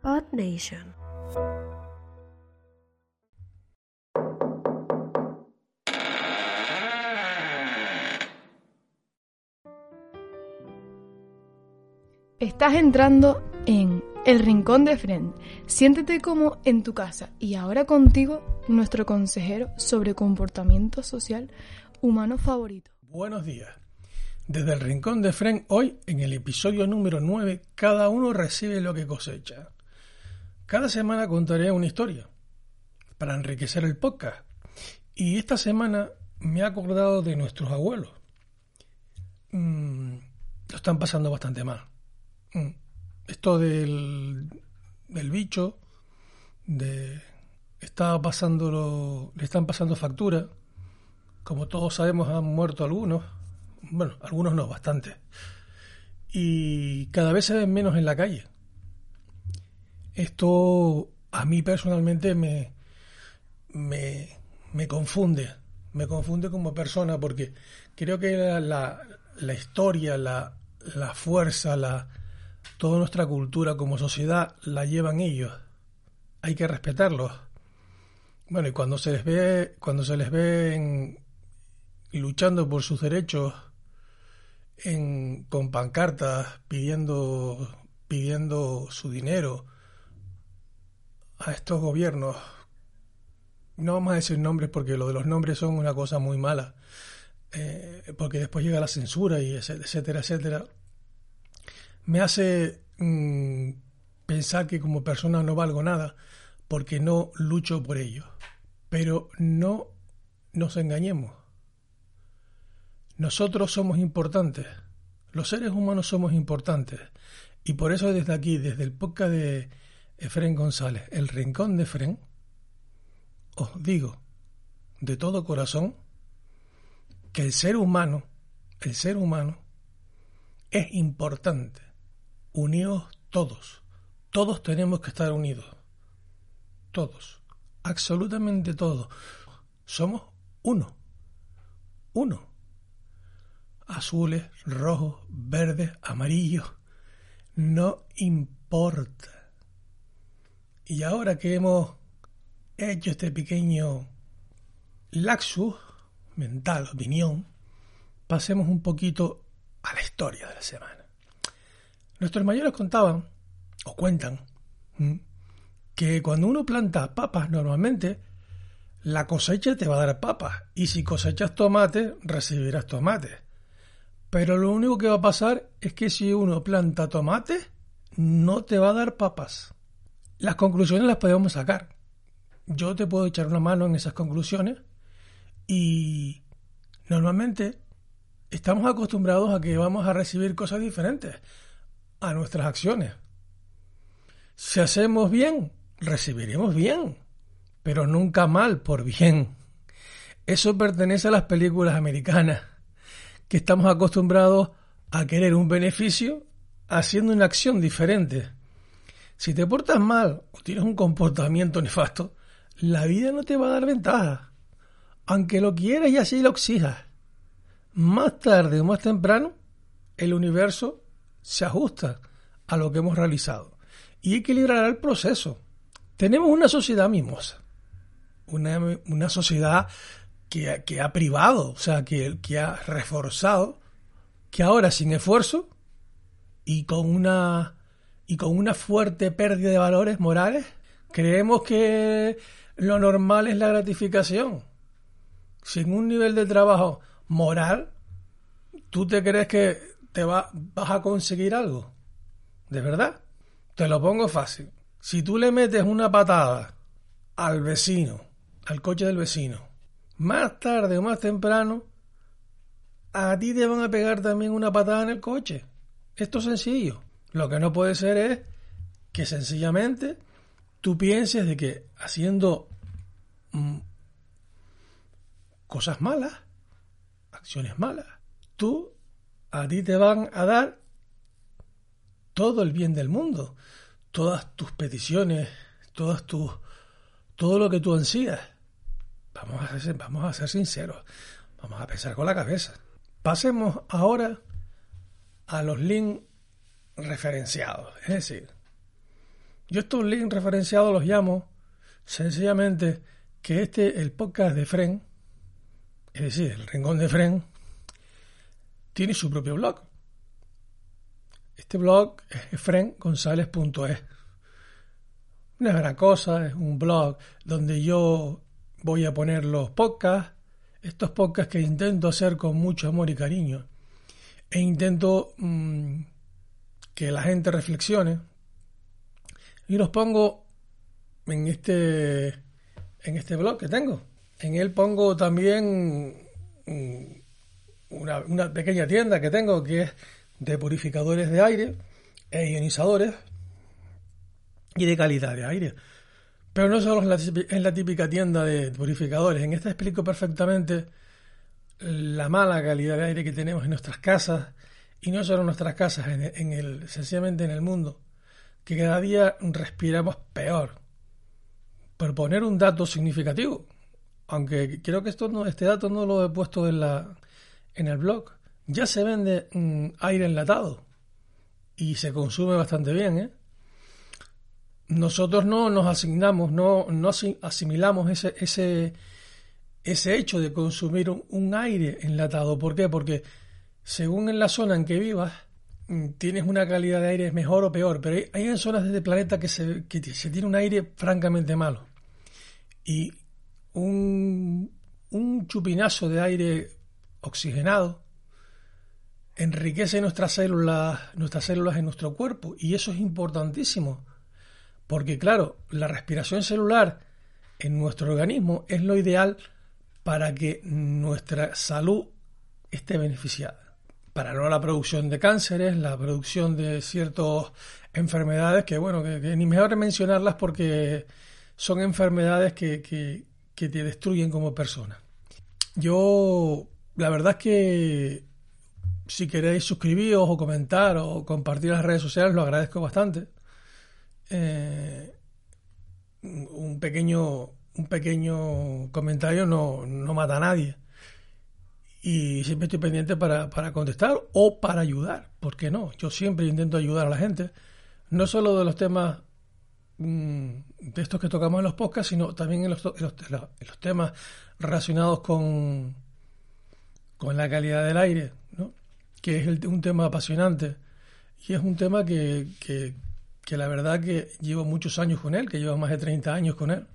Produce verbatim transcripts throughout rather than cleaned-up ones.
Odd Nation. Estás entrando en El Rincón de Fren. Siéntete como en tu casa y ahora contigo nuestro consejero sobre comportamiento social humano favorito. Buenos días. Desde El Rincón de Fren, hoy en el episodio número nueve, cada uno recibe lo que cosecha. Cada semana contaré una historia para enriquecer el podcast. Y esta semana me he acordado de nuestros abuelos. Mm, lo están pasando bastante mal. Esto del, del bicho, de está pasándolo, le están pasando factura. Como todos sabemos, han muerto algunos. Bueno, algunos no, bastantes. Y cada vez se ven menos en la calle. Esto a mí personalmente me, me, me confunde. Me confunde como persona porque creo que la, la, la historia, la, la fuerza, la toda nuestra cultura como sociedad la llevan ellos. Hay que respetarlos. Bueno, y cuando se les ve, cuando se les ve en, luchando por sus derechos en, con pancartas, pidiendo, pidiendo su dinero a estos gobiernos, no vamos a decir nombres porque lo de los nombres son una cosa muy mala, eh, porque después llega la censura y etcétera, etcétera. Me hace mmm, pensar que como persona no valgo nada porque no lucho por ello. Pero no nos engañemos. Nosotros somos importantes. Los seres humanos somos importantes. Y por eso desde aquí, desde el podcast de Efrén González, El Rincón de Efrén, os digo de todo corazón que el ser humano, el ser humano es importante. Unidos todos. Todos tenemos que estar unidos. Todos. Absolutamente todos. Somos uno. Uno. Azules, rojos, verdes, amarillos. No importa. Y ahora que hemos hecho este pequeño lapsus mental, opinión, pasemos un poquito a la historia de la semana. Nuestros mayores contaban, o cuentan, que cuando uno planta papas normalmente, la cosecha te va a dar papas. Y si cosechas tomates, recibirás tomates. Pero lo único que va a pasar es que si uno planta tomates, no te va a dar papas. Las conclusiones las podemos sacar. Yo te puedo echar una mano en esas conclusiones. Y normalmente estamos acostumbrados a que vamos a recibir cosas diferentes a nuestras acciones. Si hacemos bien, recibiremos bien, pero nunca mal por bien. Eso pertenece a las películas americanas, que estamos acostumbrados a querer un beneficio haciendo una acción diferente. Si te portas mal o tienes un comportamiento nefasto, la vida no te va a dar ventaja, aunque lo quieras y así lo exijas. Más tarde o más temprano, el universo se ajusta a lo que hemos realizado y equilibrará el proceso. Tenemos una sociedad mimosa, una, una sociedad que, que ha privado, o sea, que, que ha reforzado, que ahora sin esfuerzo y con una y con una fuerte pérdida de valores morales, creemos que lo normal es la gratificación. Sin un nivel de trabajo moral, ¿tú te crees que te va, vas a conseguir algo? ¿De verdad? Te lo pongo fácil. Si tú le metes una patada al vecino, al coche del vecino, más tarde o más temprano, a ti te van a pegar también una patada en el coche. Esto es sencillo. Lo que no puede ser es que sencillamente tú pienses de que haciendo mmm, cosas malas, acciones malas, tú a ti te van a dar todo el bien del mundo, todas tus peticiones, todas tus, todo lo que tú ansías. Vamos a ser, vamos a ser sinceros, vamos a pensar con la cabeza. Pasemos ahora a los links referenciados, es decir, Yo estos links referenciados los llamo sencillamente que este, el podcast de Fren, es decir, el Rincón de Fren, tiene su propio blog. Este blog es fren gonzález punto es. No es gran cosa, es un blog donde yo voy a poner los podcasts, estos podcasts que intento hacer con mucho amor y cariño, e intento mmm, que la gente reflexione, y los pongo en este en este blog que tengo. En él pongo también mmm, una, una pequeña tienda que tengo que es de purificadores de aire e ionizadores y de calidad de aire. Pero no solo en la típica tienda de purificadores. En esta explico perfectamente la mala calidad de aire que tenemos en nuestras casas, y no solo en nuestras casas, en, en el, sencillamente en el mundo, que cada día respiramos peor. Por poner un dato significativo, aunque creo que esto no, este dato no lo he puesto en la en el blog, ya se vende mmm, aire enlatado y se consume bastante bien, ¿eh? Nosotros no nos asignamos, no, no asimilamos ese, ese, ese hecho de consumir un, un aire enlatado. ¿Por qué? Porque según en la zona en que vivas, tienes una calidad de aire mejor o peor, pero hay, hay zonas de este planeta que se, que se tiene un aire francamente malo. Y un, un chupinazo de aire oxigenado enriquece nuestras células, nuestras células en nuestro cuerpo, y eso es importantísimo. Porque, claro, la respiración celular en nuestro organismo es lo ideal para que nuestra salud esté beneficiada. Para no la producción de cánceres, la producción de ciertas enfermedades que, bueno, que, que ni mejor mencionarlas porque son enfermedades que, que, que te destruyen como persona. Yo, la verdad es que si queréis suscribiros o comentar o compartir las redes sociales, lo agradezco bastante. Eh, un pequeño un pequeño comentario no, no mata a nadie, y siempre estoy pendiente para, para contestar o para ayudar, ¿por qué no? Yo siempre intento ayudar a la gente, no solo de los temas mmm, de estos que tocamos en los podcasts, sino también en los, en los, en los temas relacionados con con la calidad del aire, ¿no? Que es el, un tema apasionante, y es un tema que, que que la verdad que llevo muchos años con él, que llevo más de treinta años con él,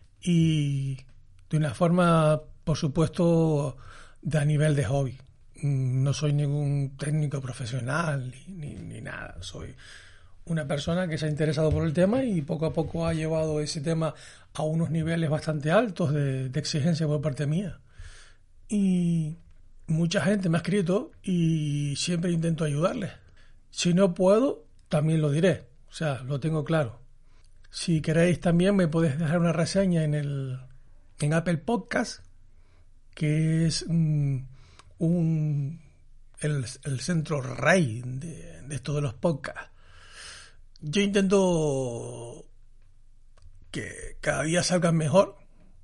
y de una forma, por supuesto, de a nivel de hobby. No soy ningún técnico profesional ni, ni, ni nada, soy una persona que se ha interesado por el tema y poco a poco ha llevado ese tema a unos niveles bastante altos de, de exigencia por parte mía. Y mucha gente me ha escrito y siempre intento ayudarles. Si no puedo, también lo diré. O sea, lo tengo claro. Si queréis también me podéis dejar una reseña en el en Apple Podcast, que es um, un el, el centro rey de, de esto de los podcasts. Yo intento que cada día salgan mejor.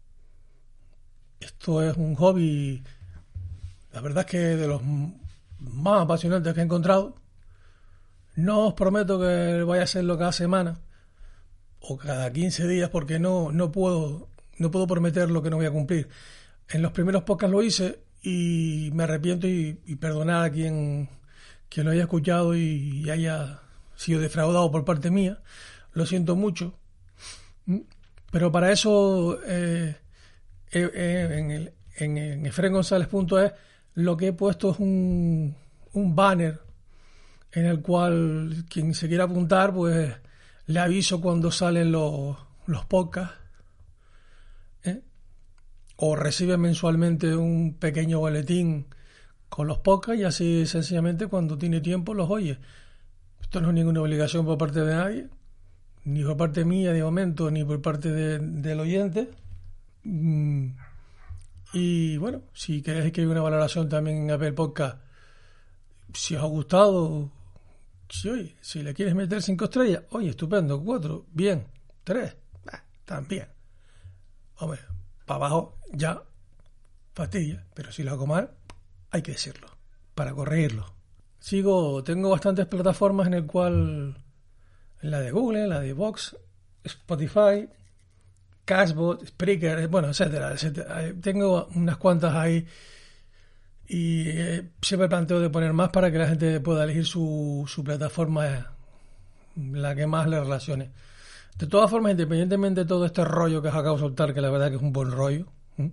Esto es un hobby, la verdad es que de los más apasionantes que he encontrado. No os prometo que vaya a hacerlo cada semana o cada quince días, porque no, no puedo no puedo prometer lo que no voy a cumplir. En los primeros podcasts lo hice y me arrepiento, y, y perdonar a quien, quien lo haya escuchado y, y haya sido defraudado por parte mía. Lo siento mucho. Pero para eso eh, eh, eh, en, el, en, en fren gonzález punto es lo que he puesto es un, un banner en el cual quien se quiera apuntar, pues le aviso cuando salen los, los podcasts, ¿eh? O recibe mensualmente un pequeño boletín con los podcasts, y así sencillamente cuando tiene tiempo los oye. Esto no es ninguna obligación por parte de nadie, ni por parte mía de momento, ni por parte de, del oyente. Mm. Y bueno, si queréis que haya una valoración también en Apple Podcast, si os ha gustado, si, oye, si le quieres meter cinco estrellas, oye, estupendo, cuatro, bien, tres, bah, también. Hombre, para abajo ya fastidia, pero si lo hago mal, hay que decirlo, para corregirlo. Sigo, tengo bastantes plataformas en el cual la de Google, la de Vox, Spotify, Cashbot, Spreaker, bueno, etcétera, etcétera. Tengo unas cuantas ahí y eh, siempre planteo de poner más para que la gente pueda elegir su, su plataforma, la que más le relacione. De todas formas, independientemente de todo este rollo que os acabo de soltar, que la verdad que es un buen rollo, ¿eh?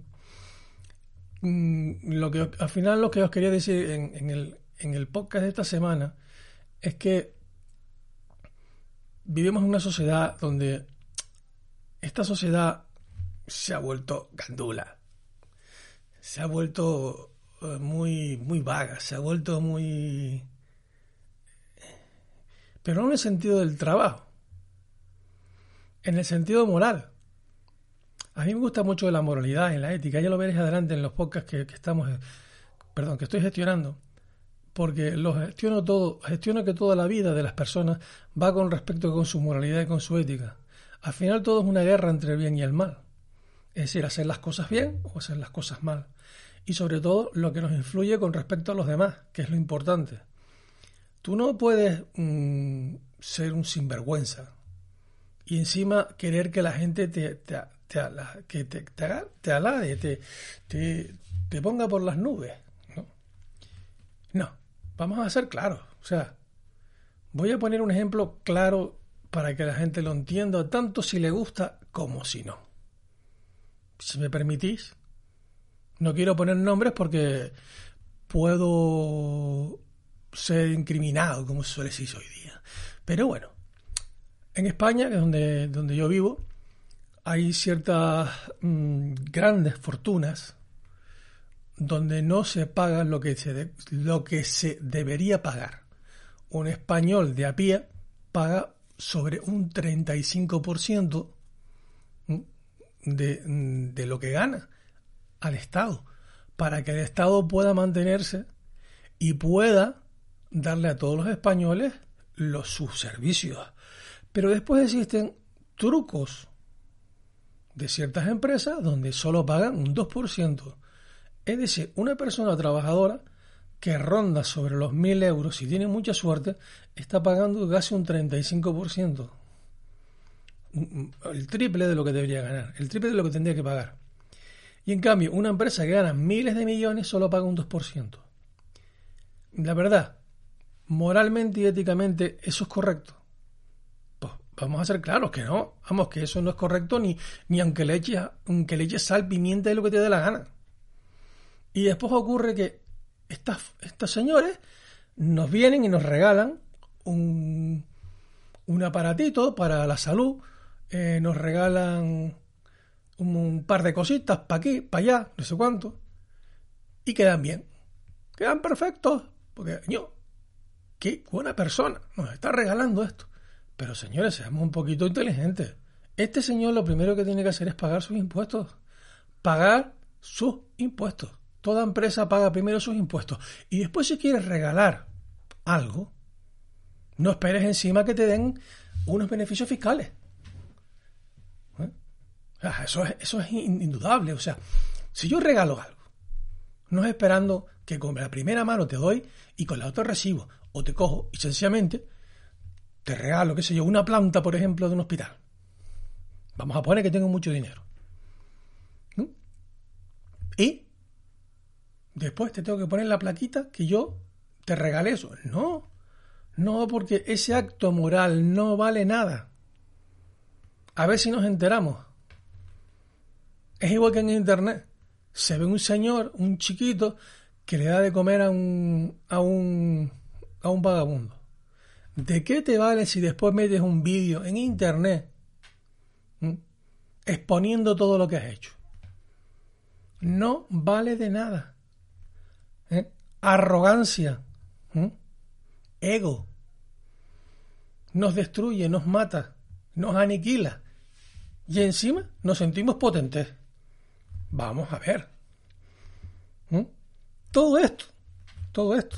lo que al final lo que os quería decir en, en, el, en el podcast de esta semana es que vivimos en una sociedad donde esta sociedad se ha vuelto gandula, se ha vuelto muy, muy vaga, se ha vuelto muy... pero no en el sentido del trabajo, en el sentido moral. A mí me gusta mucho la moralidad y la ética, ya lo veréis adelante en los podcasts que, que estamos, perdón, que estoy gestionando, porque lo gestiono todo, gestiono que toda la vida de las personas va con respecto con su moralidad y con su ética. Al final todo es una guerra entre el bien y el mal, es decir, hacer las cosas bien o hacer las cosas mal, y sobre todo lo que nos influye con respecto a los demás, que es lo importante. Tú no puedes mmm, ser un sinvergüenza y encima querer que la gente te, te, te, ala, que te, te, te alade, te, te, te ponga por las nubes. ¿No? No, vamos a ser claros. O sea, voy a poner un ejemplo claro para que la gente lo entienda, tanto si le gusta como si no. Si me permitís, no quiero poner nombres porque puedo ser incriminado, como se suele decir hoy día. Pero bueno, en España, que es donde, donde yo vivo, hay ciertas mmm, grandes fortunas donde no se paga lo que se, de, lo que se debería pagar. Un español de a pie paga sobre un treinta y cinco por ciento de, de lo que gana al Estado, para que el Estado pueda mantenerse y pueda darle a todos los españoles los, sus servicios. Pero después existen trucos de ciertas empresas donde solo pagan un dos por ciento. Es decir, una persona trabajadora que ronda sobre los mil euros, si tiene mucha suerte, está pagando casi un treinta y cinco por ciento. El triple de lo que debería ganar, el triple de lo que tendría que pagar. Y en cambio, una empresa que gana miles de millones solo paga un dos por ciento. La verdad, moralmente y éticamente, ¿eso es correcto? Pues vamos a ser claros que no. Vamos, que eso no es correcto ni, ni aunque le eches, aunque le eches sal, pimienta y lo que te dé la gana. Y después ocurre que estas, estos señores nos vienen y nos regalan un, un aparatito para la salud, eh, nos regalan un, un par de cositas para aquí, para allá, no sé cuánto, y quedan bien, quedan perfectos, porque yo, qué buena persona nos está regalando esto. Pero señores, seamos un poquito inteligentes. Este señor lo primero que tiene que hacer es pagar sus impuestos, pagar sus impuestos. Toda empresa paga primero sus impuestos. Y después, si quieres regalar algo, no esperes encima que te den unos beneficios fiscales. ¿Eh? Eso es, eso es indudable. O sea, si yo regalo algo, no es esperando que con la primera mano te doy y con la otra recibo. O te cojo y sencillamente te regalo, qué sé yo, una planta, por ejemplo, de un hospital. Vamos a poner que tengo mucho dinero. ¿Mm? Y después te tengo que poner la plaquita que yo te regalé eso. No, no, porque ese acto moral no vale nada. A ver si nos enteramos. Es igual que en internet. Se ve un señor, un chiquito, que le da de comer a un, a un, a un vagabundo. ¿De qué te vale si después metes un vídeo en internet ¿m? exponiendo todo lo que has hecho? No vale de nada. ¿Eh? Arrogancia, ¿eh? Ego, nos destruye, nos mata, nos aniquila y encima nos sentimos potentes. Vamos a ver, ¿eh? todo esto, todo esto,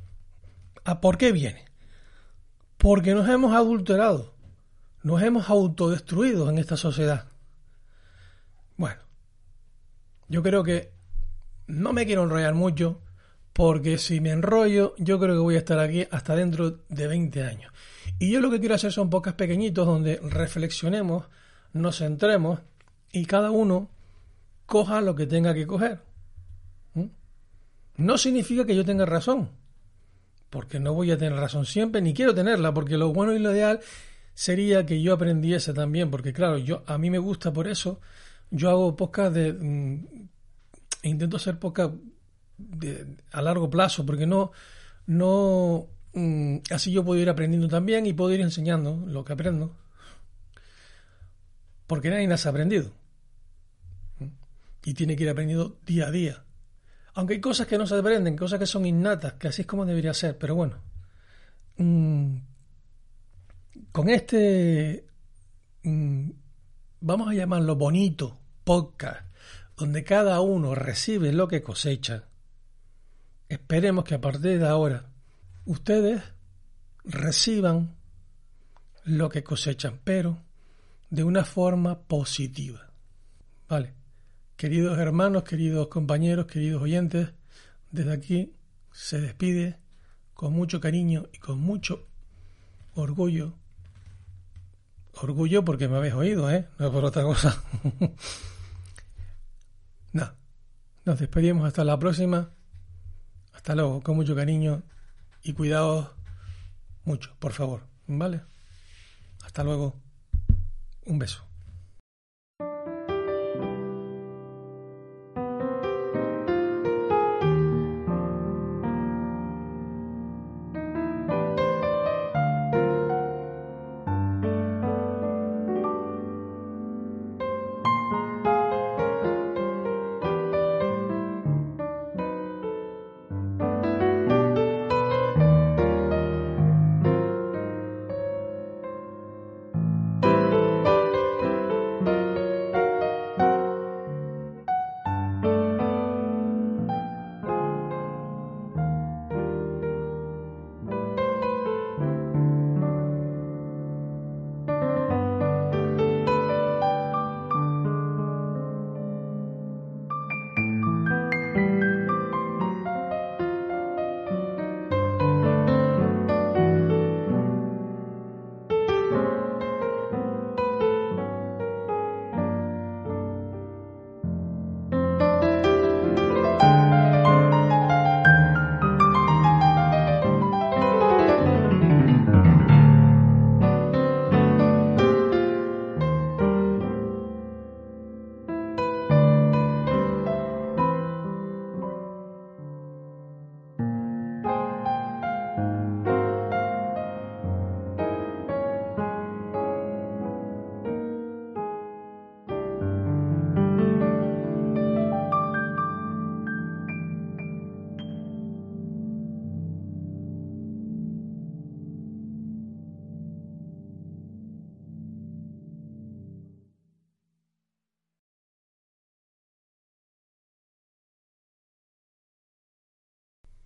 ¿a por qué viene? Porque nos hemos adulterado, nos hemos autodestruido en esta sociedad. Bueno, yo creo que no me quiero enrollar mucho, porque si me enrollo, yo creo que voy a estar aquí hasta dentro de veinte años. Y yo lo que quiero hacer son podcasts pequeñitos donde reflexionemos, nos centremos y cada uno coja lo que tenga que coger. ¿Mm? No significa que yo tenga razón, porque no voy a tener razón siempre, ni quiero tenerla, porque lo bueno y lo ideal sería que yo aprendiese también, porque claro, yo a mí me gusta por eso, yo hago podcast de... Mm, intento hacer podcast de, a largo plazo, porque no... no mm, así yo puedo ir aprendiendo también y puedo ir enseñando lo que aprendo, porque nadie nace aprendido. ¿Mm? Y tiene que ir aprendiendo día a día. Aunque hay cosas que no se aprenden, cosas que son innatas, que así es como debería ser, pero bueno. Mmm, con este, mmm, vamos a llamarlo bonito, podcast, donde cada uno recibe lo que cosecha, esperemos que a partir de ahora ustedes reciban lo que cosechan, pero de una forma positiva. ¿Vale? Queridos hermanos, queridos compañeros, queridos oyentes, desde aquí se despide con mucho cariño y con mucho orgullo. Orgullo porque me habéis oído, ¿eh? No por otra cosa. Nada, nos despedimos hasta la próxima. Hasta luego, con mucho cariño y cuidaos mucho, por favor, ¿vale? Hasta luego, un beso.